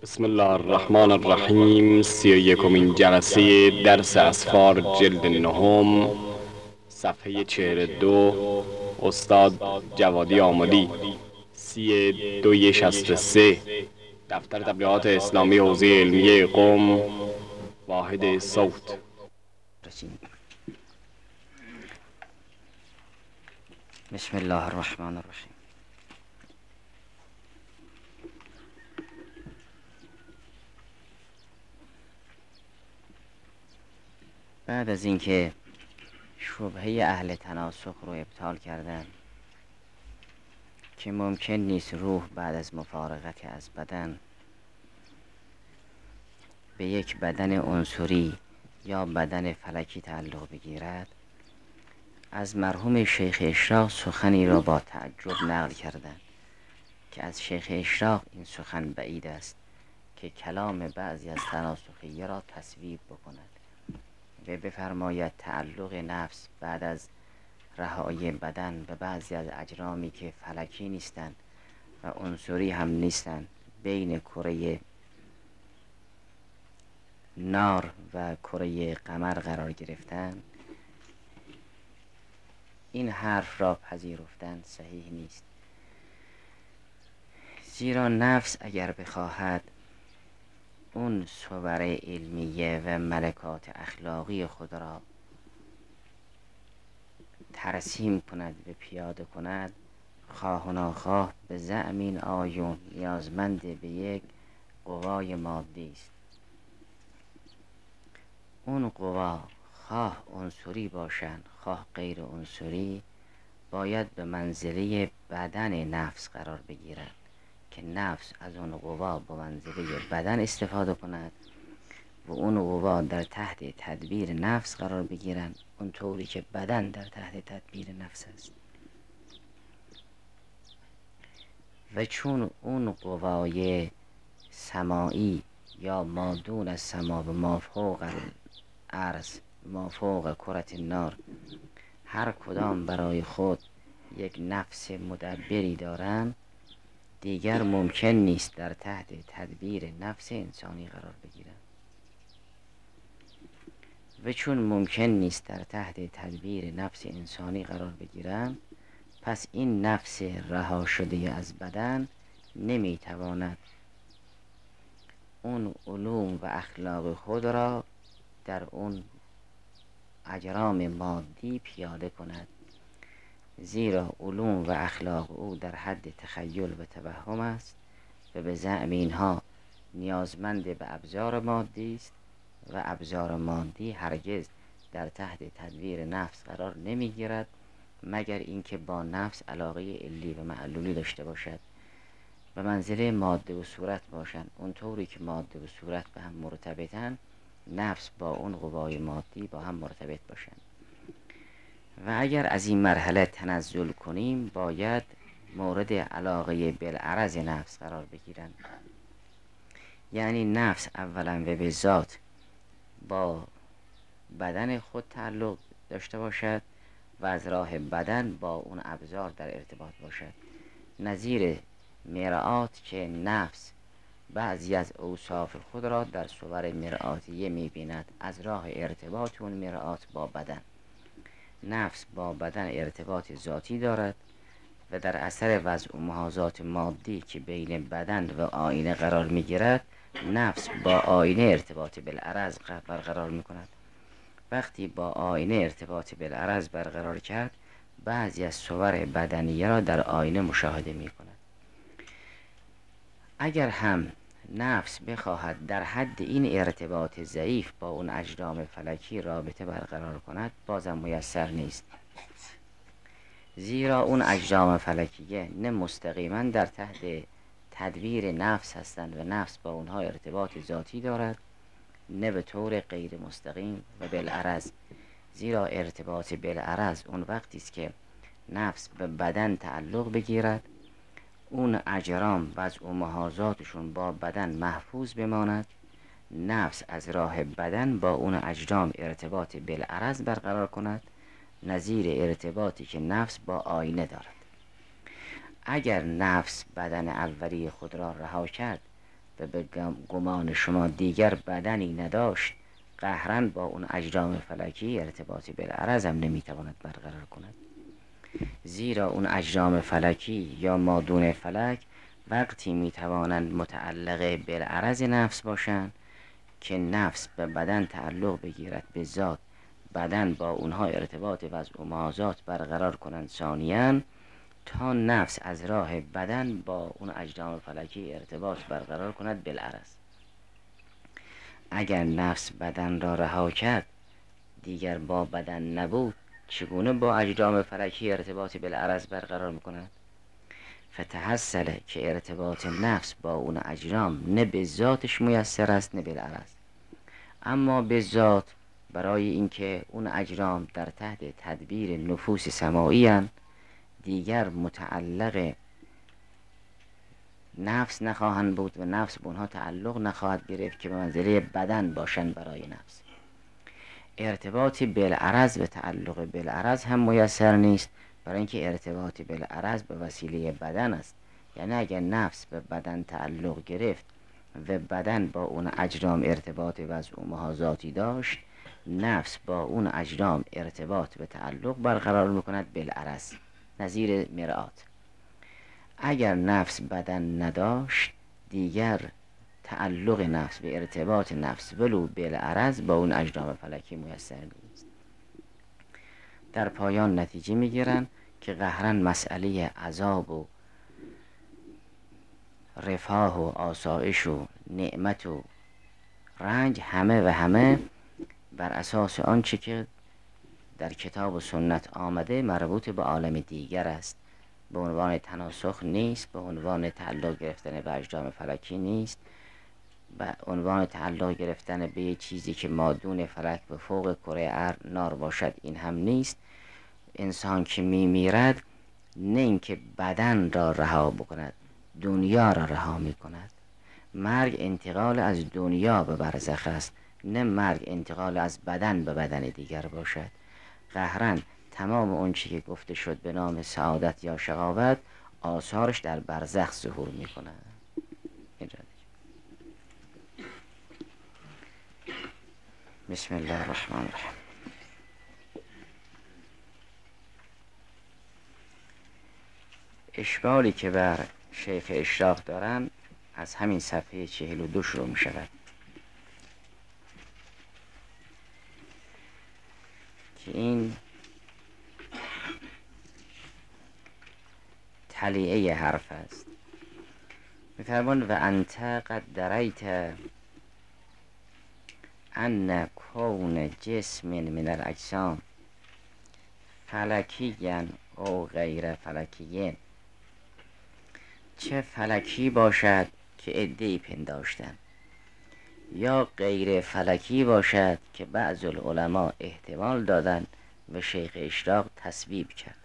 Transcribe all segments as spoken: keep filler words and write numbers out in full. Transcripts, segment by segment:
بسم الله الرحمن الرحیم. سی و یکمین جلسه درس اسفار جلد نهم، صفحه چهل و دو، استاد جوادی آملی. سی دوی شست و سه، دفتر تبلیغات اسلامی حوزه علمیه قم، واحد صوت. بسم الله الرحمن الرحیم. بعد از اینکه شبهه اهل تناسخ رو ابطال کردن که ممکن نیست روح بعد از مفارقت از بدن به یک بدن عنصری یا بدن فلکی تعلق بگیرد، از مرحوم شیخ اشراق سخنی را با تعجب نقل کردند که از شیخ اشراق این سخن بعید است که کلام بعضی از تناسخیه را تصویب بکند و بفرماید تعلق نفس بعد از رهایی بدن به بعضی از اجرامی که فلکی نیستند و عنصری هم نیستند بین کره نار و کره قمر قرار گرفتن، این حرف را پذیرفتن صحیح نیست. زیرا نفس اگر بخواهد اون صور علمیه و ملکات اخلاقی خود را ترسیم کند و پیاده کند، خواه و ناخواه به زعم این آیون نیازمند به یک قوای مادی است. اون قوا خواه عنصری باشند خواه غیر عنصری باید به منزله بدن نفس قرار بگیرند که نفس از اون قوا به منزله بدن استفاده کند و اون قوا در تحت تدبیر نفس قرار بگیرند اونطوری که بدن در تحت تدبیر نفس است. و چون اون قوای سماعی یا مادون از سما و مافوق الارض مافوق کرت نار هر کدام برای خود یک نفس مدبری دارند، دیگر ممکن نیست در تحت تدبیر نفس انسانی قرار بگیرند. و چون ممکن نیست در تحت تدبیر نفس انسانی قرار بگیرند، پس این نفس رها شده از بدن نمیتواند اون علوم و اخلاق خود را در اون اجرام مادی پیاده کند، زیرا علوم و اخلاق او در حد تخیل و توهم است و به زعم اینها نیازمند به ابزار مادی است و ابزار مادی هرگز در تحت تدبیر نفس قرار نمیگیرد مگر اینکه با نفس علاقه علی و معلولی داشته باشد، به منزله ماده و صورت باشند. اونطوری که ماده و صورت به هم مرتبطن، نفس با اون قوای مادی با هم مرتبط باشند. و اگر از این مرحله تنزل کنیم باید مورد علاقه بالعرض نفس قرار بگیرند، یعنی نفس اولا و به ذات با بدن خود تعلق داشته باشد و از راه بدن با اون ابزار در ارتباط باشد، نظیر مرآت که نفس بعضی از اوصاف خود را در صور مرآتیه می‌بیند از راه ارتباط اون مرآت با بدن. نفس با بدن ارتباط ذاتی دارد و در اثر وضع و محاذات مادی که بین بدن و آینه قرار می‌گیرد، نفس با آینه ارتباط بالعرض برقرار می‌کند. وقتی با آینه ارتباط بالعرض برقرار کرد، بعضی از صور بدنیه را در آینه مشاهده می‌کند. اگر هم نفس بخواهد در حد این ارتباط ضعیف با اون اجرام فلکی رابطه برقرار کند، بازم میسر نیست، زیرا اون اجرام فلکیه نه مستقیما در تحت تدبیر نفس هستند و نفس با اونها ارتباط ذاتی دارد، نه به طور غیر مستقیم و بالعرض، زیرا ارتباط بالعرض اون وقتی است که نفس به بدن تعلق بگیرد، اون اجرام وضع و محاذاتشون با بدن محفوظ بماند، نفس از راه بدن با اون اجرام ارتباط بالعرض برقرار کند، نظیر ارتباطی که نفس با آینه دارد. اگر نفس بدن اولی خود را رها کرد و به گمان شما دیگر بدنی نداشت، قهرن با اون اجرام فلکی ارتباطی بالعرض هم نمیتواند برقرار کند. زیرا اون اجرام فلکی یا مادون فلک وقتی میتوانند متعلق بالعرض نفس باشند که نفس به بدن تعلق بگیرد به ذات، بدن با اونها ارتباط وضع و محاذات برقرار کنند. ثانیاً تا نفس از راه بدن با اون اجرام فلکی ارتباط برقرار کند بالعرض. اگر نفس بدن را رها کرد، دیگر با بدن نبود، چگونه با اجرام فلکی ارتباطی بالعرض برقرار میکند؟ فتحصله که ارتباط نفس با اون اجرام نه به ذاتش میسر است نه بالعرض، اما به ذات برای اینکه اون اجرام در تحت تدبیر نفوس سماعی اند، دیگر متعلق نفس نخواهند بود و نفس به اونها تعلق نخواهد گرفت که به منزله بدن باشند برای نفس. ارتباطی بالعرض و تعلق بالعرض هم میسر نیست، برای اینکه ارتباطی بالعرض به وسیله بدن است. یعنی اگر نفس به بدن تعلق گرفت و بدن با اون اجرام ارتباط وضع و محاذاتی داشت، نفس با اون اجرام ارتباط و تعلق برقرار میکند بالعرض، نظیر مرآت. اگر نفس بدن نداشت، دیگر تعلق نفس به ارتباط نفس ولو بالعرض با اون اجرام فلکی میسر نیست. در پایان نتیجه میگیرن که قهرن مسئله عذاب و رفاه و آسایش و نعمت و رنج همه و همه بر اساس آنچه که در کتاب و سنت آمده مربوط به عالم دیگر است، به عنوان تناسخ نیست، به عنوان تعلق گرفتن به اجرام فلکی نیست، به عنوان تعلق گرفتن به یه چیزی که مادون فلک به فوق کره ارض نار باشد این هم نیست. انسان که می میرد نه اینکه بدن را رها بکند، دنیا را رها می کند. مرگ انتقال از دنیا به برزخ است، نه مرگ انتقال از بدن به بدن دیگر باشد. قهرن تمام اون چی که گفته شد به نام سعادت یا شقاوت، آثارش در برزخ ظهور می کند. بسم الله الرحمن الرحیم. اشکالی که بر شیخ اشراق دارن از همین صفحه چهل و دو شروع می شود که این تلیعه حرف است. می فرمان و انت قد دریت ان کون جسم من الاجسام فلکیاً او غیر فلکیاً، چه فلکی باشد که عده‌ای پنداشتن، یا غیر فلکی باشد که بعض العلماء احتمال دادن و شیخ اشراق تصویب کرد.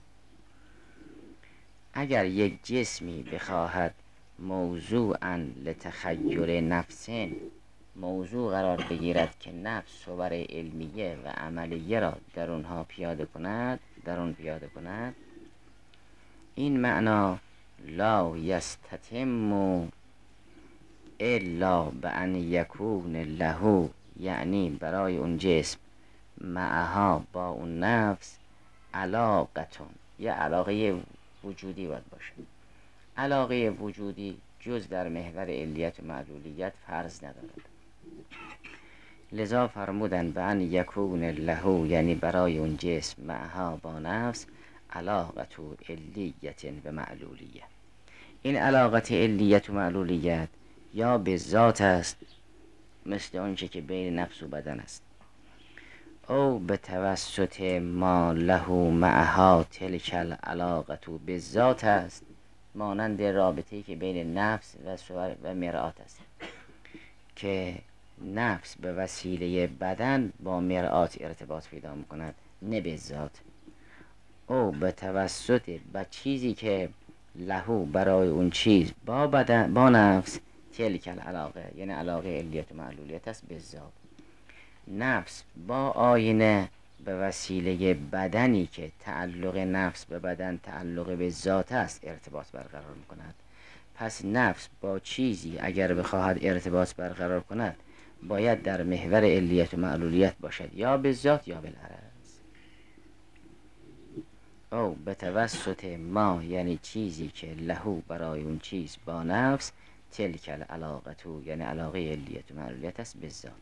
اگر یک جسمی بخواهد موضوعاً لتخیل نفسین موضوع قرار بگیرد که نفس صور علمیه و عملیه را در اونها پیاده کند در اون پیاده کند این معنا لا یستتم الا بان یکون له، یعنی برای اون جسم معها با اون نفس علاقتون، یه علاقه وجودی باید باشه. علاقه وجودی جز در محور علیت و معلولیت فرض ندارد. لذا فرمودن به ان یکون له، یعنی برای اون جسم معها با نفس علاقت و علیت و معلولیت. این علاقت علیت و معلولیت یا به ذات است مثل اونچه که بین نفس و بدن است، او به توسط ما له معها تلک العلاقت به ذات است، مانند رابطه‌ای که بین نفس و صور و مرآت است که نفس به وسیله بدن با مرآت ارتباط پیدا میکند، نه به ذات. او به توسط با چیزی که لهو برای اون چیز با بدن با نفس تلک العلاقه، یعنی علاقه علیت و معلولیت است به ذات. نفس با آینه به وسیله بدنی که تعلق نفس به بدن تعلق به ذات است ارتباط برقرار میکند. پس نفس با چیزی اگر بخواهد ارتباط برقرار کند باید در محور علیت و معلولیت باشد، یا به ذات یا بالعرض. او به توسط ما یعنی چیزی که لهو برای اون چیز با نفس، تلک العلاقتو یعنی علاقه علیت و معلولیت است به ذات.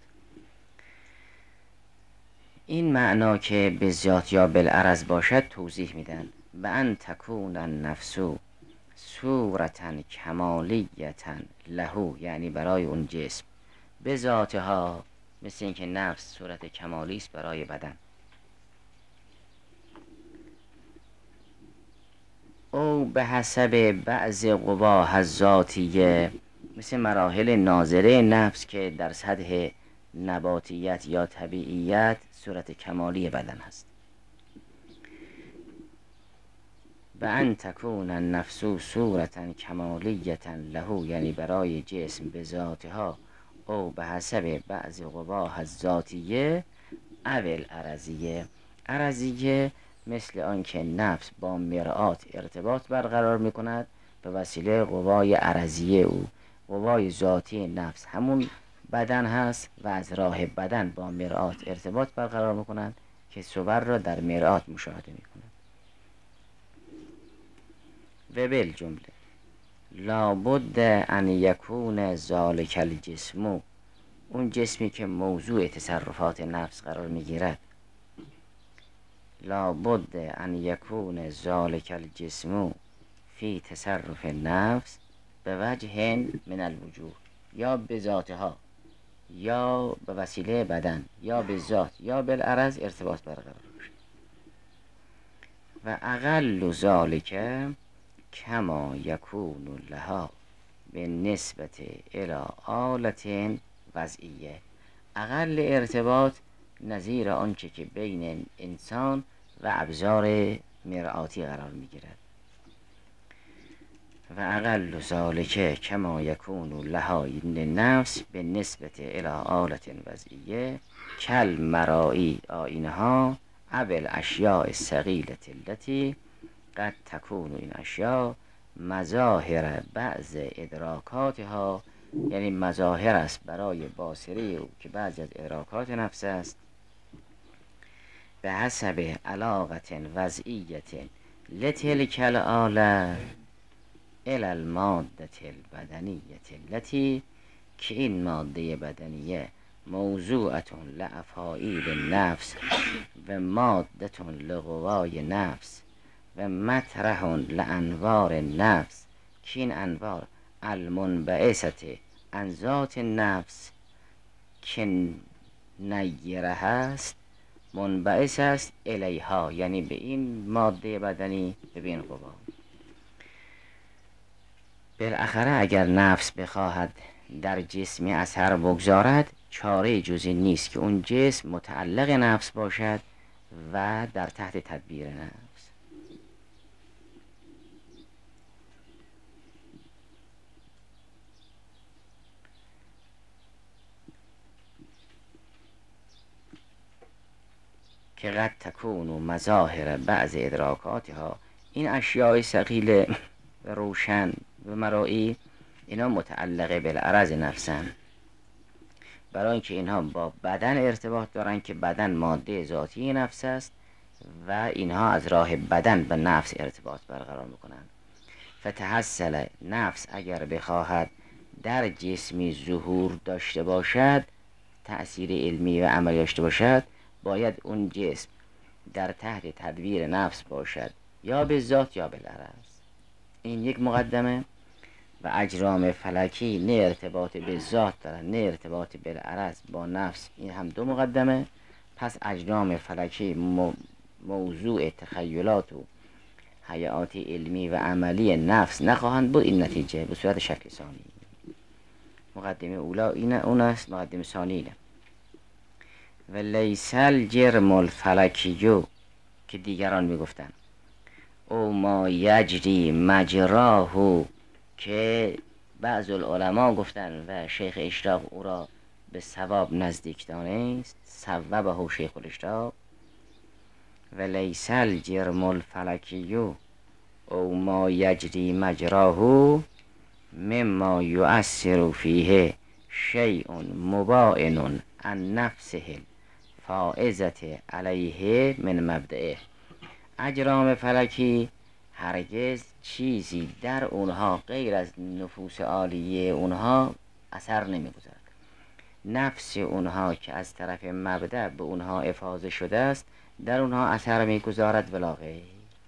این معنا که به ذات یا بالعرض باشد توضیح میدن. به ان تکون النفس صورتا کمالیتا لهو یعنی برای اون جسم، به ذاتها مثل اینکه نفس صورت کمالی است برای بدن. او به حسب بعض قواها الذاتیه، مثل مراحل ناظره نفس که در سطح نباتیت یا طبیعیت صورت کمالی بدن هست. به ان تکون النفس صورتا کمالیتا لهو یعنی برای جسم به ذاتها، او به حسب بعض قواها الذاتیه اول عرضیه. عرضیه مثل آنکه نفس با مرآت ارتباط برقرار می کند به وسیله قوای عرضیه او. قوای ذاتی نفس همون بدن هست و از راه بدن با مرآت ارتباط برقرار می کند که صور را در مرآت مشاهده می کند. و بالجمله لابد ان یکون ذالک الجسم، اون جسمی که موضوع تصرفات نفس قرار می گیرد، لابد ان یکون ذالک الجسم فی تصرف نفس به وجه من الوجوه، یا به ذاتها یا به وسیله بدن یا به ذات یا بالعرض ارتباط برقرار باشد. و اقل ذالک کما یکون لها به نسبت الی آلة وضعیه، اقل ارتباط نظیر آنچه که بین انسان و ابزار مرآتی قرار می گیرد. و اقل ذالک کما یکون لها این نفس به نسبت الی آلة وضعیه کل مرائی آینها اول اشیاء الثقیلة التي قد تکون این اشیاء مظاهر بعض ادراکاتها، یعنی مظاهر است برای باصره او که بعضی از ادراکات نفس است، به حسب علاقت وضعیت لتلک الآلة الی الماده البدنیه التي که این ماده بدنیه موضوعة لافعال نفس و ماده لقوای نفس و مطرح لانوار نفس که این انوار المنبعثت عن ذات نفس که نیره هست منبعث است الیها یعنی به این ماده بدنی، به این قوا. بالاخره اگر نفس بخواهد در جسمی اثر بگذارد چاره جزی نیست که اون جسم متعلق نفس باشد و در تحت تدبیر نفس. که قد تکون و مظاهر بعض ادراکاتها، این اشیاء ثقیل و روشن و مرئی اینا متعلقه بالعرض نفسن، برای اینکه اینها با بدن ارتباط دارن که بدن ماده ذاتی نفس است و اینها از راه بدن به نفس ارتباط برقرار میکنن. فتحصل نفس اگر بخواهد در جسمی ظهور داشته باشد، تأثیر علمی و عملی داشته باشد، باید اون جسم در تحت تدبیر نفس باشد یا به ذات یا بالعرض. این یک مقدمه. و اجرام فلکی نه ارتباط به ذات دارن نه ارتباط بالعرض با نفس، این هم دو مقدمه. پس اجرام فلکی موضوع تخیلات و حیات علمی و عملی نفس نخواهند بود. این نتیجه به صورت شکل ثانی. مقدمه اولا این اون است، مقدمه ثانی اینه. و لیس الجرم الفلکیو که دیگران میگفتن او ما یجری مجراه، که بعض العلماء گفتن و شیخ اشراق او را به ثواب نزدیک دانست، ثوابه شیخ الاشراق. و لیس الجرم الفلکیو او ما یجری مجراه مما یؤثر فیه شیء مباین عن نفسه فائزة علیه من مبدئه. اجرام فلکی هرگز چیزی در اونها غیر از نفوس عالیه اونها اثر نمیگذارد. نفس اونها که از طرف مبدأ به اونها افاضه شده است در اونها اثر میگذارد ولا غیر.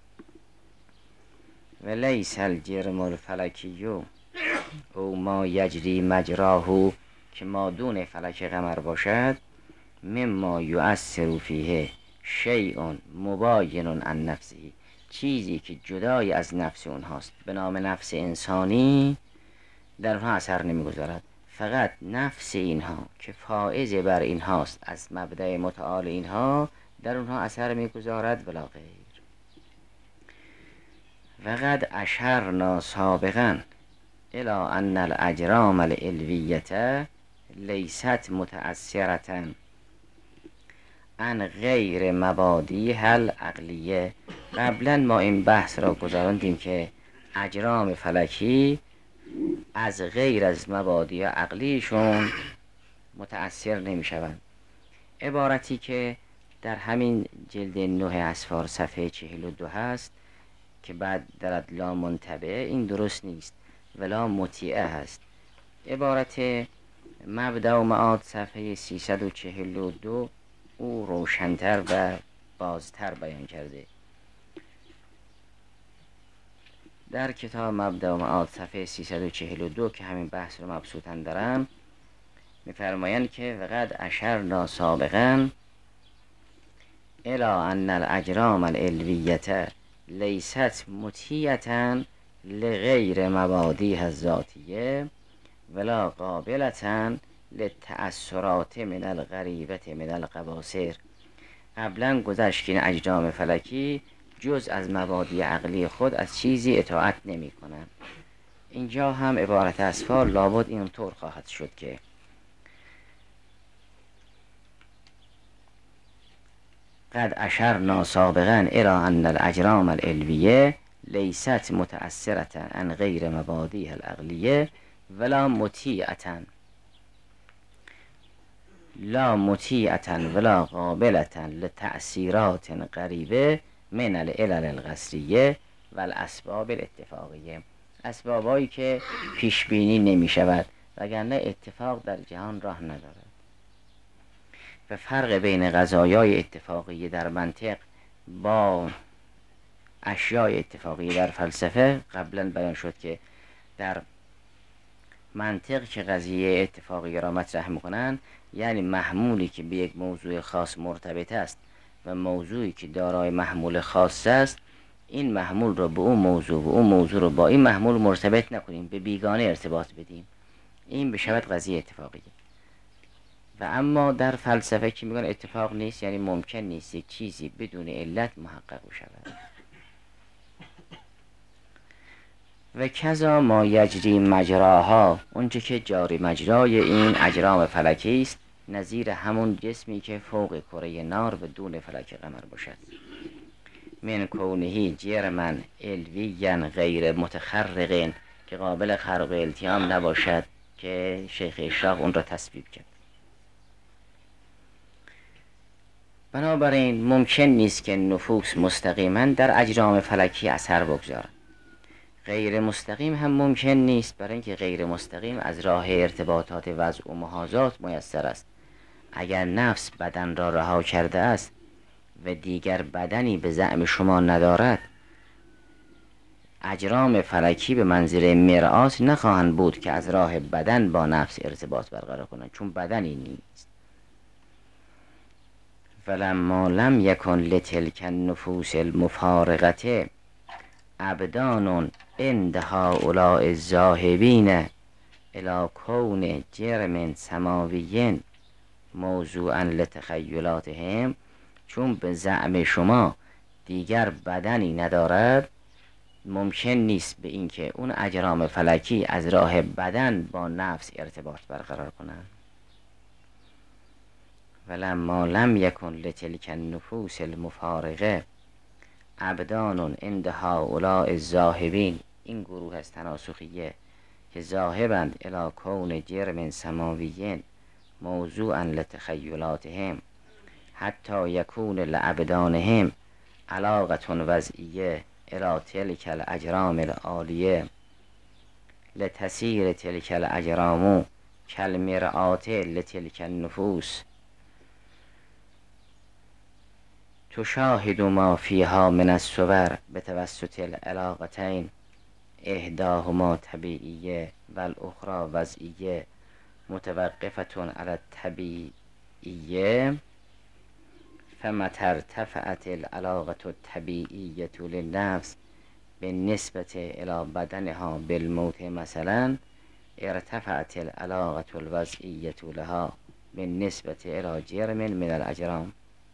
و لیس الجرم الفلکی او ما یجری مجراه، که ما دون فلک قمر باشد، مما یؤثر فیه شیء مباین عن نفسه، چیزی که جدای از نفس اونهاست به نام نفس انسانی در اونها اثر نمیگذارد. فقط نفس اینها که فائز بر اینهاست از مبدأ متعال اینها در اونها اثر میگذارد ولا غیر. وقد اشرنا سابقا الی ان الاجرام العلویة لیست متأثرة عن غیر مبادیها العقلیه. قبلا ما این بحث را گذراندیم که اجرام فلکی از غیر از مبادی عقلیشون متأثر نمی شوند. عبارتی که در همین جلد نه اسفار صفحه چهل و دو هست که بعد درد لا منتبه، این درست نیست، ولا مطیعه هست. عبارت مبدأ و معاد صفحه سیصد و چهل و دو او روشنتر و بازتر بیان کرده. در کتاب مبدأ و معاد صفحه سیصد و چهل و دو که همین بحث رو مبسوطاً دارم می‌فرمایند که وقد اشرنا سابقاً الی ان الاجرام العلویة لیست مطیعة لغیر مبادیها الذاتیه ولا قابلة للتأثرات من الغریبة من القواصر. قبلا گذشت که این اجرام فلکی جز از مبادی عقلی خود از چیزی اطاعت نمی کنند. اینجا هم عبارت اسفار لابد اینطور خواهد شد که قد اشرنا سابقا الی ان الاجرام العلویة لیست متأثرة عن غیر مبادیها العقلیه ولا مطیعة لا مطیعة ولا قابلة لتأثیرات غریبه من العلل القصریه و الاسباب الاتفاقیه. اسبابایی که پیش بینی نمی شود وگرنه اتفاق در جهان راه ندارد. و فرق بین قضایای اتفاقی در منطق با اشیای اتفاقی در فلسفه قبلا بیان شد که در منطق که قضیه اتفاقی را مطرح میکنن یعنی محمولی که به یک موضوع خاص مرتبط است و موضوعی که دارای محمول خاص است، این محمول رو به اون موضوع و اون موضوع رو با این محمول مرتبط نکنیم، به بیگانه ارتباط بدیم، این بشود قضیه اتفاقی. و اما در فلسفه که میگن اتفاق نیست یعنی ممکن نیست یک چیزی بدون علت محقق بشود. و کذا ما یجری مجراها، اونچه که جاری مجرای این اجرام فلکی است، نظیر همون جسمی که فوق کره نار و دون فلک قمر باشد. من کونهی جرما علویا غیر متخرق، که قابل خرق و التیام نباشد، که شیخ اشراق اون را تصویب کرد. بنابراین ممکن نیست که نفوس مستقیما در اجرام فلکی اثر بگذارد. غیر مستقیم هم ممکن نیست، برای اینکه غیر مستقیم از راه ارتباطات وضع و محاذات میسر است. اگر نفس بدن را رها کرده است و دیگر بدنی به زعم شما ندارد، اجرام فلکی به منظر مرآت نخواهند بود که از راه بدن با نفس ارتباط برقرار کنند، چون بدنی نیست. فلما لم یکن لتلک النفوس المفارقة ابدان عند هؤلاء الذاهبین الی کون جرم سماوی موضوعا لتخیلاتهم، چون به زعم شما دیگر بدنی ندارد، ممکن نیست به اینکه اون اجرام فلکی از راه بدن با نفس ارتباط برقرار کنند. ولما لم یکن لتلک النفوس المفارقه ابدان عند هؤلاء الذاهبین، این گروه از تناسخیه که ذاهبند الی کون جرم سماویین موضوعا لتخیلاتهم حتی یکون لعبدانهم علاقة وضعیه الی تلک الاجرام العالیه لتسیر تلک الاجرام کالمرآة لتلک النفوس تشاهد ما فیها من الصور بتوسط العلاقتین احداهما طبیعیه و الاخرى وضعیه متوقفة علی الطبیعیه فمتى ارتفعت العلاقة الطبیعیة للنفس بالنسبة الى بدنها بالموت مثلا ارتفعت العلاقة الوضعیة لها بالنسبة الى جرم من الاجرام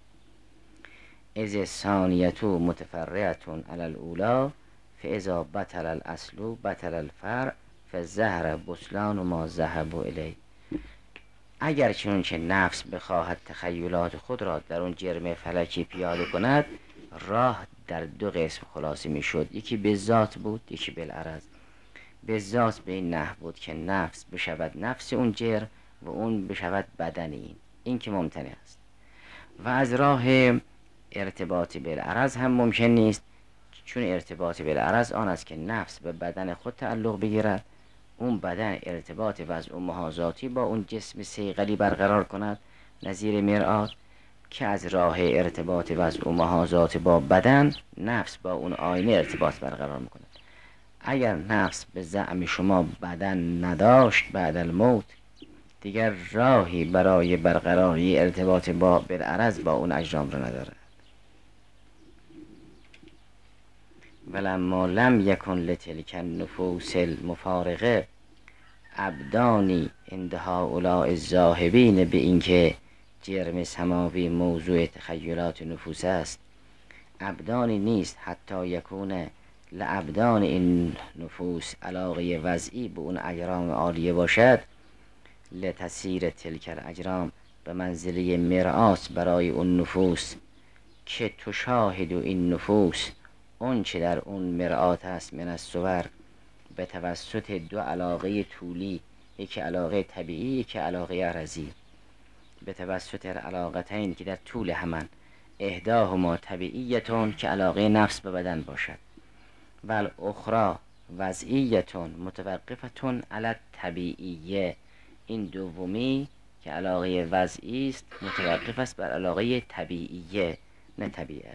اذ الثانیة متفرعة علی الاولی فاذا بطل الاصل بطل الفرع فالظهر بطلان ما ذهب الیه. اگر چنانچه نفس بخواهد تخیلات خود را در اون جرم فلکی پیاده کند، راه در دو قسم خلاصه می شد، یکی به ذات بود یکی بالعرض. به ذات به این نحو بود که نفس بشود نفس اون جرم و اون بشود بدن این این که ممتنع است. و از راه ارتباط بالعرض هم ممکن نیست، چون ارتباط بالعرض آن است که نفس به بدن خود تعلق بگیرد، اون بدن ارتباط وضع و محاذاتی با اون جسم صیقلی برقرار کند نظیر مرآت، که از راه ارتباط وضع و محاذات با بدن نفس با اون آینه ارتباط برقرار میکند. اگر نفس به زعم شما بدن نداشت بعد الموت، دیگر راهی برای برقراری ارتباط با بالعرض با اون اجرام را ندارد. ولما لم یکن لتلک النفوس المفارقه ابدانی عند هؤلاء الذاهبین به اینکه جرم سماوی موضوع تخیلات نفوس است، ابدانی نیست حتی یکونه لابدان این نفوس علاقه وضعی به اون اجرام عالیه باشد، لتسیر تلک الاجرام به منزله مرآت برای اون نفوس که تشاهد این نفوس اون چه در اون مرآت است من الصور به توسط دو علاقه طولی، یکی علاقه طبیعی یکی علاقه عرضی، به توسط علاقتین که در طول همان احداهما طبیعیتون که علاقه نفس به بدن باشد و الاخرى وضعیتون متوقفتون علی طبیعیه، این دومی که علاقه وضعی است متوقف است بر علاقه طبیعیه نه طبیعه.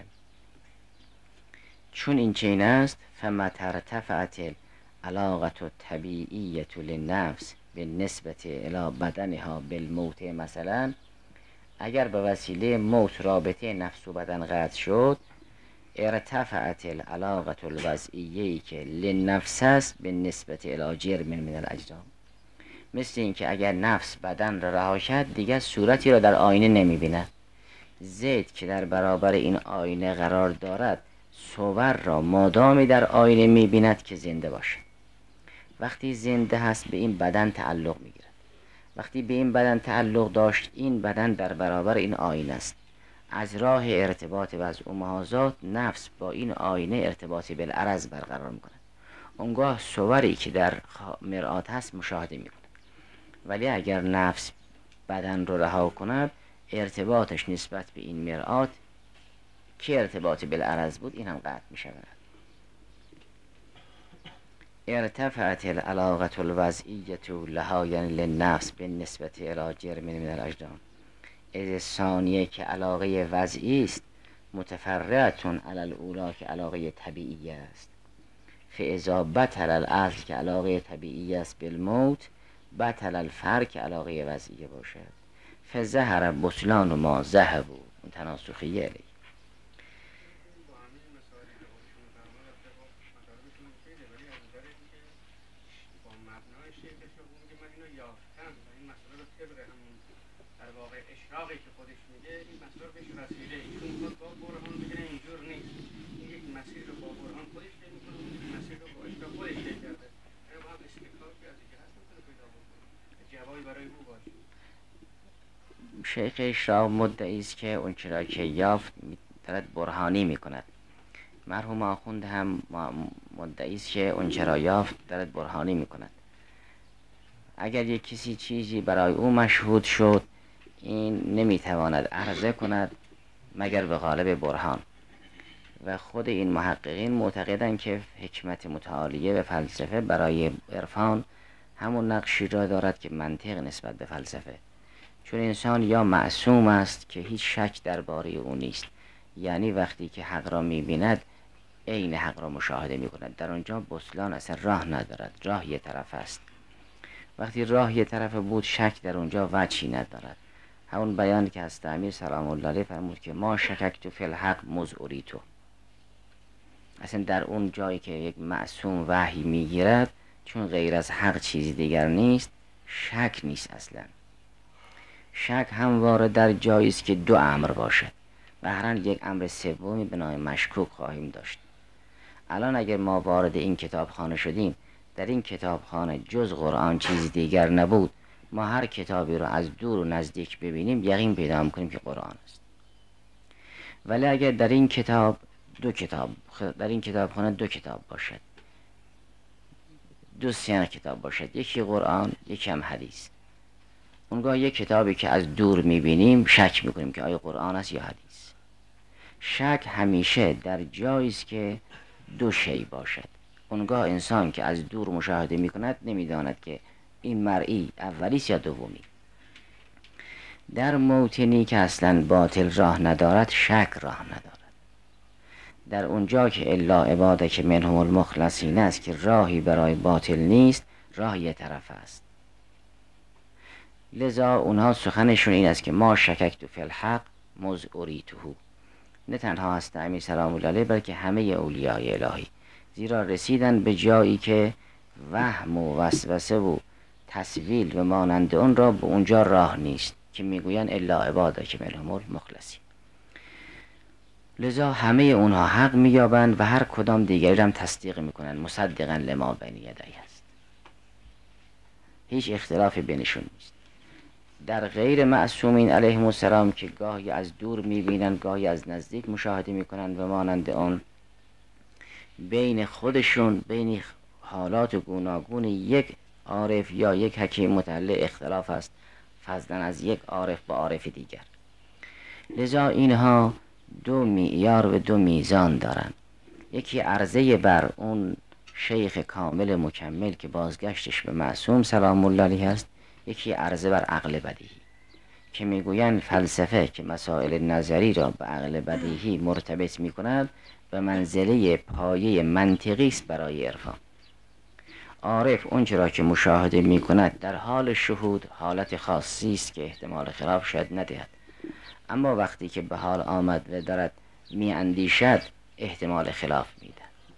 چون این چین است فمتى ارتفعت العلاقة الطبیعیة للنفس بالنسبة الی بدنها بالموت مثلا، اگر به وسیله موت رابطه نفس و بدن قطع شد، ارتفعت العلاقة الوضعیه که للنفس است بالنسبة الی جرم من الاجرام. مثل این که اگر نفس بدن را رها کرد دیگر صورتی را در آینه نمی بیند. زید که در برابر این آینه قرار دارد صور را مادامی در آینه می بیند که زنده باشد. وقتی زنده هست به این بدن تعلق می گیرد. وقتی به این بدن تعلق داشت این بدن در برابر این آینه است. از راه ارتباط وضع و محاذات نفس با این آینه ارتباطی بالعرض برقرار می کند. اونگاه صوری که در مرآت هست مشاهده می کند. ولی اگر نفس بدن رو رها کند ارتباطش نسبت به این مرآت که ارتباطی بالعرض بود این هم قطع می شود. ارتفعت العلاقة الوضعیة لها یعنی للنفس بالنسبة الی جرم من الاجرام، از ثانیه که علاقه وضعی است متفرعتون علی الاولی که علاقه طبیعی است، فاذا بطل الاصل که علاقه طبیعی است بالموت بطل الفرع که علاقه وضعی باشد، فظهر بطلان ما ذهبوا اون تناسخیه علیه. شیخ اشراق مدعی است که اون چرا که یافت دارد برهانی می کند. مرحوم آخوند هم مدعی است که اون چرا یافت دارد برهانی می کند. اگر یک کسی چیزی برای او مشهود شد، این نمیتواند عرضه کند مگر به قالب برهان. و خود این محققین معتقدند که حکمت متعالیه و فلسفه برای عرفان همون نقشی را دارد که منطق نسبت به فلسفه. چون انسان یا معصوم است که هیچ شک درباره او نیست، یعنی وقتی که حق را می‌بیند عین حق را مشاهده می‌کند، در آنجا بطلان اصلا راه ندارد، راه یک طرف است. وقتی راه یک طرف بود شک در اونجا وجهی ندارد. همون بیان که از امیر سلام الله علیه فرمود که ما شککت فی الحق مذ اریتو، اصلا در اون جایی که یک معصوم وحی میگیرد، چون غیر از حق چیزی دیگر نیست، شک نیست. اصلا شک همواره در جایی است که دو امر باشد و هر یک امر سومی به نام مشکوک خواهیم داشت. الان اگر ما وارد این کتابخانه شدیم، در این کتابخانه جز قرآن چیزی دیگر نبود، ما هر کتابی رو از دور و نزدیک ببینیم یقین پیدا می‌کنیم که قرآن است. ولی اگر در این کتاب دو کتاب در این کتابخانه دو کتاب باشد، دو سیان کتاب باشد، یکی قرآن یکی هم حدیث، اونگاه یک کتابی که از دور می‌بینیم شک می‌کنیم که آیا قرآن است یا حدیث. شک همیشه در جایی است که دو شی باشد. اونگاه انسان که از دور مشاهده می‌کند نمی‌داند که این مرئی اولی است یا دومی. در موطنی که اصلا باطل راه ندارد شک راه ندارد. در اونجا که الا عبادک منهم المخلصین است که راهی برای باطل نیست، راه یک طرف است. لذا اونها سخنشون این است که ما شککت فی الحق مذ اریته، نه تنها هست امیر سلام الله علیه بلکه همه اولیای الهی، زیرا رسیدن به جایی که وهم و وسوسه و تسویل و مانند اون را به اونجا راه نیست که میگوین الا عبادک منهم المخلصین. لذا همه اونها حق مییابند و هر کدام دیگری هم تصدیق میکنند، مصدقا لما بین یدیه است. هیچ اختلافی بینشون نیست. در غیر معصومین علیهم السلام که گاهی از دور میبینند گاهی از نزدیک مشاهده میکنند و مانند آن، بین خودشون بین حالات گوناگون یک عارف یا یک حکیم متعلق اختلاف است، فضلا از یک عارف با عارف دیگر. لذا اینها دو معیار و دو میزان دارند. یکی عرضه بر اون شیخ کامل مکمل که بازگشتش به معصوم سلام الله علیه است، یکی عرضه بر عقل بدیهی که میگویند فلسفه که مسائل نظری را به عقل بدیهی مرتبط میکند به منزله پایه منطقی است برای عرفان. عارف اونچه را که مشاهده میکند در حال شهود حالت خاصی است که احتمال خلاف شاید ندهد، اما وقتی که به حال آمد و دارد می اندیشد احتمال خلاف میده.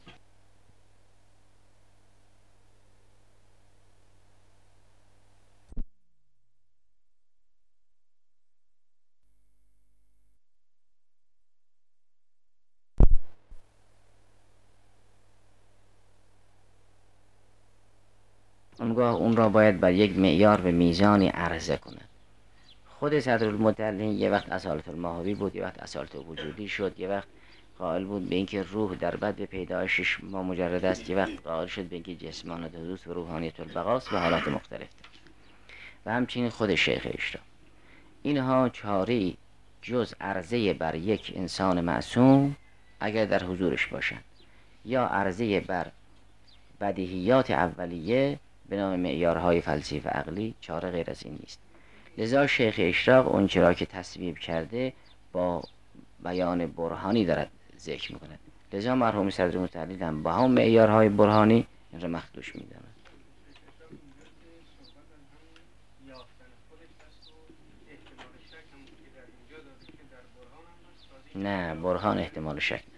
اونگاه اون را باید بر یک معیار و میزانی عرضه کند. خود صدرالمتعلین یه وقت اصالت الماهوی بود، یه وقت اصالت وجودی شد، یه وقت قائل بود به اینکه روح در بد پیدایشش ما مجرد است، یه وقت قائل شد به اینکه جسمانیت حدوث و روحانیت البقاست و حالات مختلف. و همچنین خود شیخ اشراق. اینها چاری جز عرضه بر یک انسان معصوم اگر در حضورش باشند، یا عرضه بر بدیهیات اولیه به نام معیارهای فلسفی و عقلی، چاره غیر از این نیست. لذا شیخ اشراق اون چرا که تصویب کرده با بیان برهانی دارد ذکر میکند. لذا مرحوم صدرالمتعلین هم با هم معیارهای برهانی این را مخدوش میداند. نه، برهان احتمال شک نداره.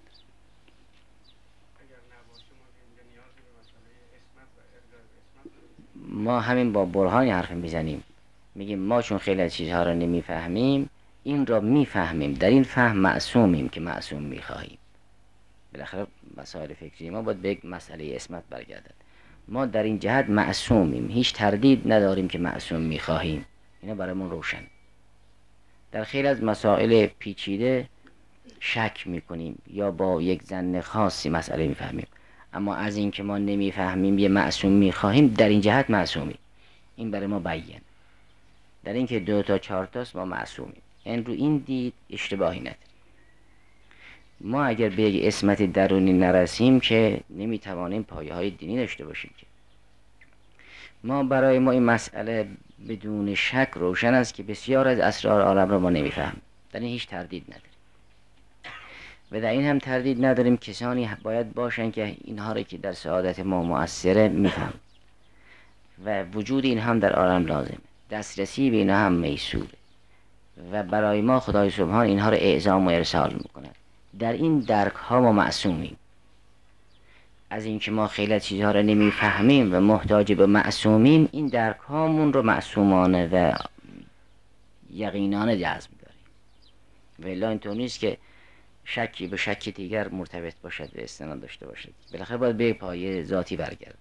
ما همین با برهانی حرف میزنیم، میگیم ما چون خیلی از چیزها را نمیفهمیم، این را میفهمیم، در این فهم معصومیم که معصوم میخواهیم. بالاخره مسائل فکری ما باید به یک مسئله اسمت برگردد. ما در این جهت معصومیم، هیچ تردید نداریم که معصوم میخواهیم. اینا برامون روشن. در خیلی از مسائل پیچیده شک میکنیم یا با یک ظن خاصی مسئله میفهمیم، اما از این که ما نمیفهمیم یه معصوم میخواهیم، در این جهت معصومیم. این برای ما بیان. در این که دو تا چهار تاست ما معصومیم. این رو این دید اشتباهی نداره. ما اگر به یک عصمت درونی نرسیم که نمیتوانیم پایه های دینی داشته باشیم. که ما برای ما این مسئله بدون شک روشن است که بسیار از اسرار عالم را ما نمیفهمیم. در این هیچ تردید نداریم و در این هم تردید نداریم کسانی باید باشن که اینها را که در سعادت ما مؤثره میفهم و وجود این هم در عالم لازمه، دسترسی به اینها هم میسوره و برای ما خدای سبحان اینها را اعزام و ارسال میکنه. در این درک ها ما معصومیم. از اینکه ما خیلی چیزها را نمیفهمیم و محتاج به معصومیم، این درک هامون رو معصومانه و یقینانه جذب داریم. و الا اینطور نیست که شکی به شک دیگر مرتبط باشد و استناد داشته باشد. بالاخره باید به پایه ذاتی برگردد.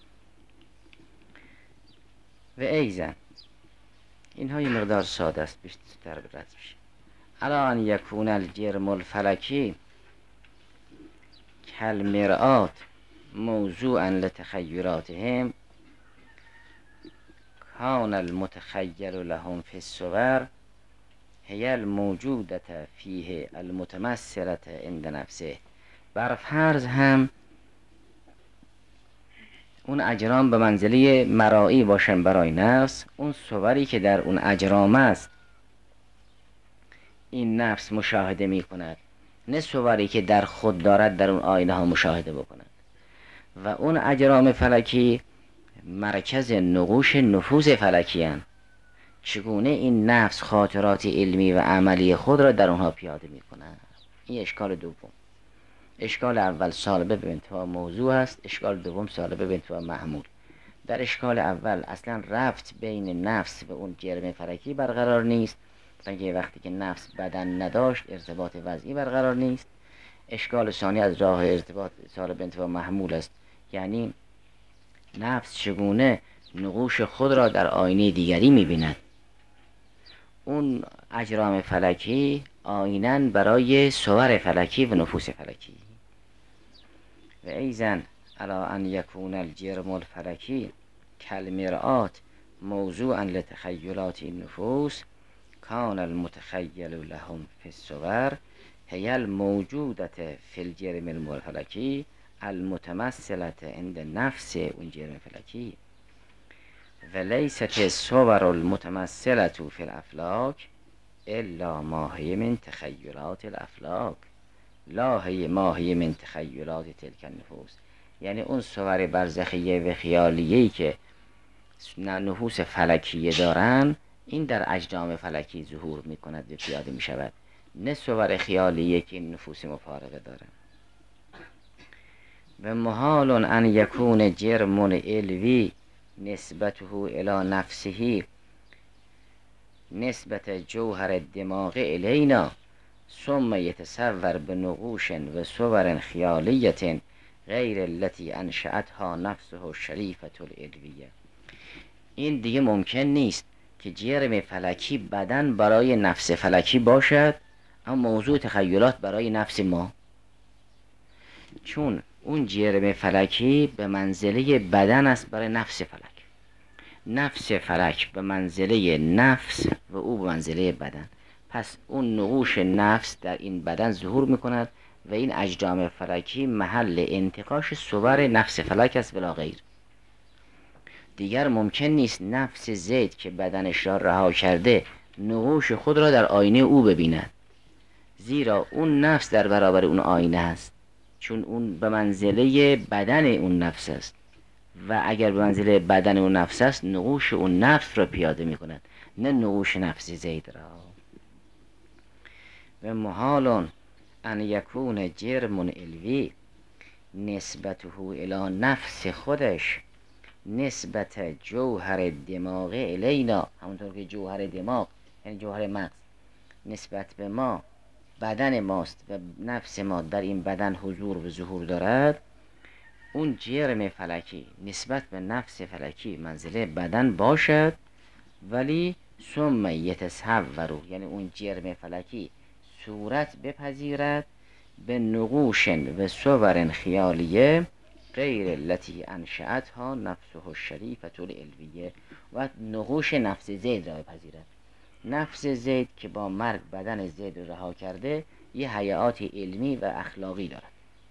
و ایزن اینها یه مقدار ساده است، بیشتر به رد میشه. الا ان یکون الجرم الفلکی کالمرآت موضوعا لتخیلاتهم کان المتخیل لهم فی الصور هی الموجودة فیه المتمثلة عند نفسه. بر فرض هم اون اجرام به منزله مرایی باشن برای نفس، اون صوری که در اون اجرام است این نفس مشاهده می کند، نه صوری که در خود دارد در اون آینه ها مشاهده بکند. و اون اجرام فلکی مرکز نقوش نفوس فلکی هستند. چگونه این نفس خاطرات علمی و عملی خود را در اونها پیاده می کند. این اشکال دوم. اشکال اول سالبه به انتها موضوع است، اشکال دوم سالبه به انتها محمول. در اشکال اول اصلا ربط بین نفس و اون جرم فلکی برقرار نیست، بلکه وقتی که نفس بدن نداشت ارتباط وضعی برقرار نیست. اشکال ثانی از راه ارتباط سالب به انتها محمول است، یعنی نفس چگونه نقوش خود را در آینه دیگری می‌بیند. اون اجرام فلکی آینن برای صور فلکی و نفوس فلکی. و ایزن الا ان یکون الجرم الفلکی کالمرآت موضوعا لتخیلات النفوس کان المتخیل لهم فی الصور هی الموجودة فی الجرم الفلکی المتمثلة عند نفس اون جرم فلکی و لیست الصور المتمثلة فی الافلاک الا ما هی من تخیلات الافلاک لا هی ما هی من تخیلات تلک النفوس. یعنی اون صور برزخیه و خیالیه‌ای که نفوس فلکیه دارن، این در اجرام فلکی ظهور می کند و پیاده می شود، نه صور خیالیه که این نفوس مفارقه دارن. و محال ان یکون جرم علوی نسبته الی نفسه نسبت جوهر الدماغ الینا ثم یتصور بنقوش و صور خیالیه غیر التي انشأتها نفسه شریفة العلویه. این دیگه ممکن نیست که جرم فلکی بدن برای نفس فلکی باشد اما موضوع تخیلات برای نفس ما، چون اون جرم فلکی به منزله بدن است برای نفس فلک. نفس فلک به منزله نفس و او به منزله بدن. پس اون نقوش نفس در این بدن ظهور میکند و این اجرام فلکی محل انتقاش صور نفس فلک است بلا غیر. دیگر ممکن نیست نفس زید که بدنش را رها کرده نقوش خود را در آینه او ببیند، زیرا اون نفس در برابر اون آینه است، چون اون به منزله بدن اون نفس است و اگر به منزله بدن اون نفس است نقوش اون نفس را پیاده می کند، نه نقوش نفس زید را. و محالون ان یکون جرم علوی نسبته الی نفس خودش نسبت جوهر دماغ الینا، همونطور که جوهر دماغ یعنی جوهر مغز نسبت به ما بدن ماست و نفس ما در این بدن حضور و ظهور دارد، اون جرم فلکی نسبت به نفس فلکی منزله بدن باشد، ولی ثم یتصور، یعنی اون جرم فلکی صورت بپذیرد به نقوش و صور خیالیه غیر التي انشأتها نفسه الشریفة العلویه. و نقوش نفس زید را بپذیرد. نفس زید که با مرگ بدن زید را رها کرده یه حیات علمی و اخلاقی دارد.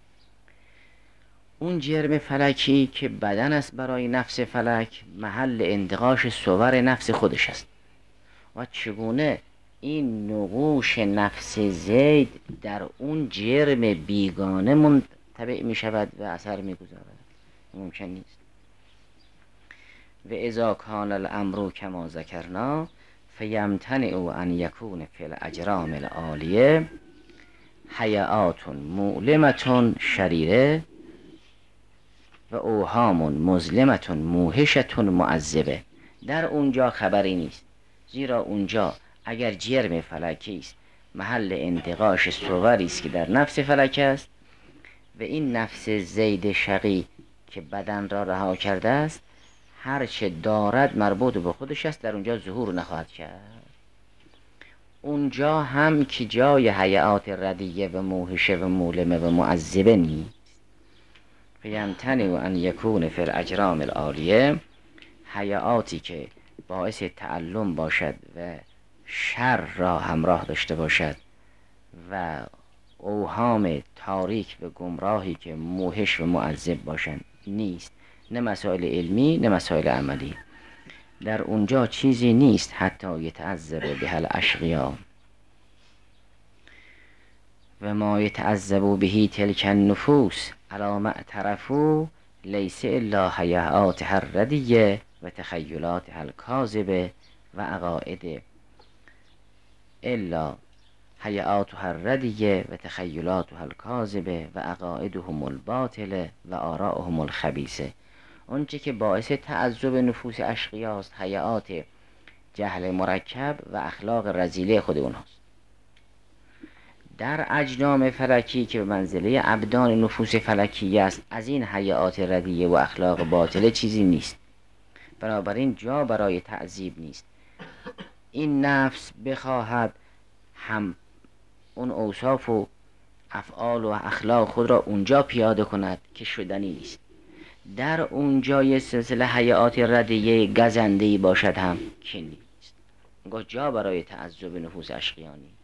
اون جرم فلکی که بدن است برای نفس فلک محل انتقاش صور نفس خودش است. و چگونه این نقوش نفس زید در اون جرم بیگانه منطبع می شود و اثر می گذارد؟ ممکن نیست. و اذا کان الامر کما ذکرنا فیمتنع ان یکون فی الاجرام العالیه حیات مؤلمة شریره و اوهام مظلمة موحشة معذبه. در اونجا خبری نیست، زیرا اونجا اگر جرم فلکی است محل انتقاش صوری است که در نفس فلک است و این نفس زید شقی که بدن را رها کرده است هر چه دارد مربوط به خودش است، در اونجا ظهور نخواهد کرد. اونجا هم که جای حیات ردیه و موحشه و مولمه و معذبه نیست. فیمتنع ان یکون فی الاجرام العالیه، حیاتی که باعث تعلم باشد و شر را همراه داشته باشد و اوهام تاریک و گمراهی که موحش و معذب باشند نیست. نه مسائل علمی نه مسائل عملی. در اونجا چیزی نیست حتی یتعذب به الاشقیا و ما یتعذب به تلک النفوس علی ما اعترفوا لیس الا حیات الردیه و تخیلات الکاذبه و عقاید الا حیات الردیه و تخیلات الکاذبه و عقائدهم الباطله و آراءهم الخبیثه. اونچه که باعث تعذب نفوس اشقیاست حیات جهل مرکب و اخلاق رذیله خود اونهاست. در اجرام فلکی که به منزله ابدان نفوس فلکی است از این حیات ردیه و اخلاق باطله چیزی نیست، بنابراین جا برای تعذیب نیست. این نفس بخواهد هم اون اوصاف و افعال و اخلاق خود را اونجا پیاده کند که شدنی نیست. در اونجا یه سلسله حیات ردیه گزنده‌ای باشد هم که نیست. اونجا جا برای تعذب نفوس اشقیا نیست.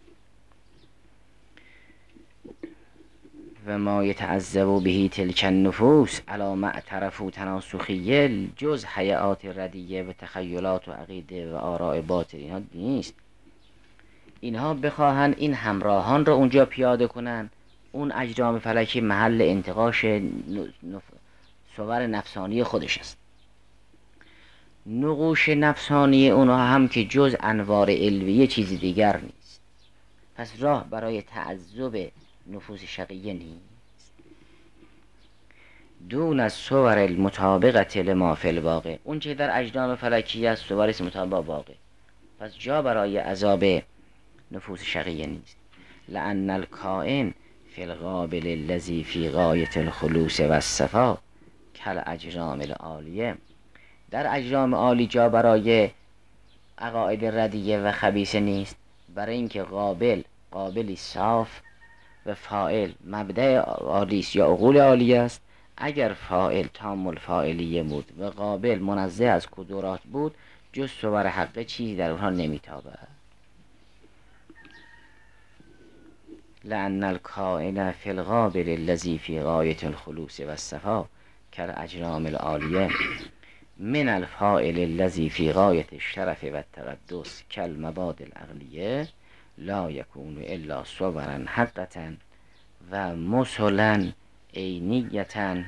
و ما یتعذب به تلک النفوس علی ما اعترفوا تناسخیه جز حیات ردیه و تخیلات و عقیده و آراء باطل اینها نیست. اینها بخواهند این همراهان را اونجا پیاده کنند، اون اجرام فلکی محل انتقاش نف... صور نفسانی خودش است. نقوش نفسانی اونها هم که جز انوار علویه چیزی دیگر نیست. پس راه برای تعذب نفوس شقیه نیست. دون از صور المطابقت لما فی الواقع، اون چه در اجرام فلکی است صور مطابق واقع، پس جا برای عذاب نفوس شقیه نیست. لأن الکائن فی القابل الذی فی غایة الخلوص و الصفا کل اجرام العالیه. در اجرام عالی جا برای عقاید ردیه و خبیثه نیست، برای اینکه قابل قابلی صاف و فاعل مبدأ عالیست یا عقول عالی است. اگر فاعل تام الفاعلیه بود و قابل منزه از کدورات بود جز صور حقه چیزی در اونها نمیتابد. لأن الکائن فی القابل الذی فی غایة الخلوص و الصفا کالاجرام العالیه من الفاعل الذی فی غایة الشرف و التقدس کالمبادئ العقلیه لا یکون الا صورا حقة و مثلا عینیة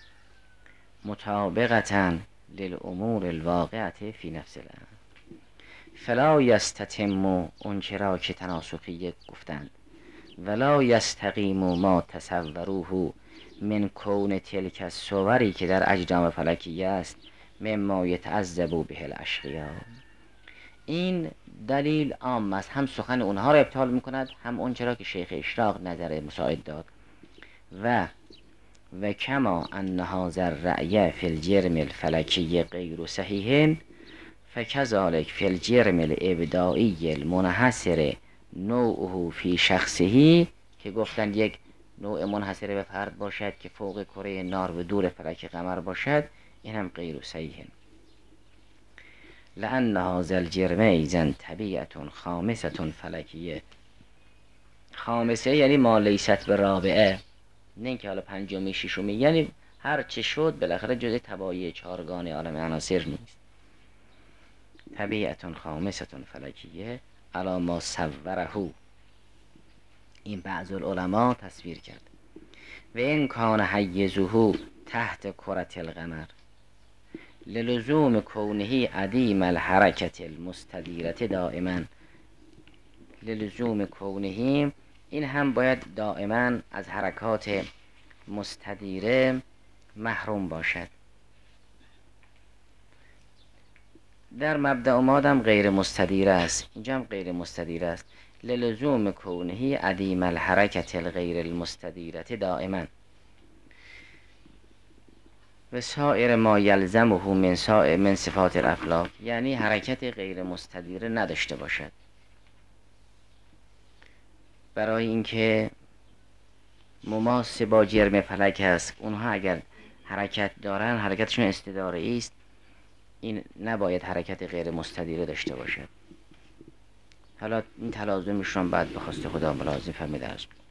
مطابقة للامور الواقعة فی نفس الامر فلا یستتم اون چرا که تناسخیه گفتند ولا یستقیم ما تصوروه من کون تلک الصوری که در اجرام فلکیه است مما یتعذب به الاشقیا. این دلیل عام است، هم سخن اونها را ابطال میکند هم اون چرا که شیخ اشراق نظر مساعد داد. و و کما ان هذا الرأی فی الجرم الفلکی غیر صحیح فکذلک فی الجرم الابداعی المنحصر نوعه فی شخصه، که گفتند یک نوع منحصر به فرد باشد که فوق کره نار و دور فلک قمر باشد، این هم غیر صحیحه. لأن هذا الجرم ایزن طبیعت خامسة فلکیه. خامسه یعنی ما لیست به رابعه، نه اینکه حالا پنجمی ششمی، یعنی هر چه شد بالاخره جز تبایی چهارگانه عالم عناصر نیست. طبیعت خامسة فلکیه علی ما صوره، این بعض العلماء تصویر کرد. و این کان حیزه تحت کرة القمر للزوم کونه عدیم الحرکت المستدیرت دائما. للزوم کونه، این هم باید دائما از حرکات مستدیره محروم باشد. در مبدأ مادم غیر مستدیره است، اینجا هم غیر مستدیره است. للزوم کونه عدیم الحرکت الغیر المستدیرت دائما و سایر ما یلزمه من سائر من صفات الافلاک، یعنی حرکت غیر مستدیره نداشته باشد. برای اینکه مماس با جرم فلک است، اونها اگر حرکت دارن حرکتشون استداره است، این نباید حرکت غیر مستدیره داشته باشد. حالا این تلازمشون بعد به خواست خدا ملازم فرمیده است.